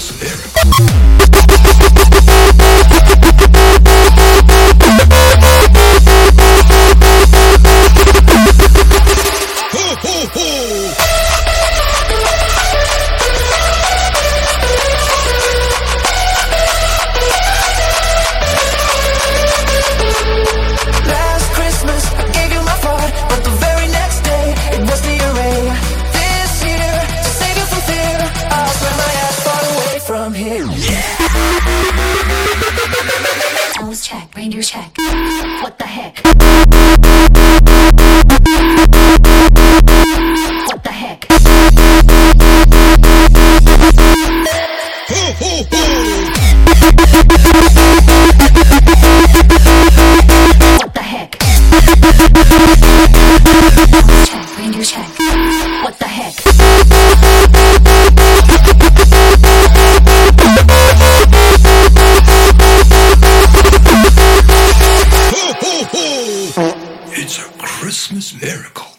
Christmas miracle. Ho, ho, ho. Last Christmas I gave you my heart, but the very next day it was the array. This year, to save you from fear, I'll swear my ass far away from here. Elvis check, reindeer check. What the heck? What the heck? Ho, ho, ho. What the heck? Elvis check, reindeer check. What the heck? Ho, ho, ho. It's a Christmas miracle.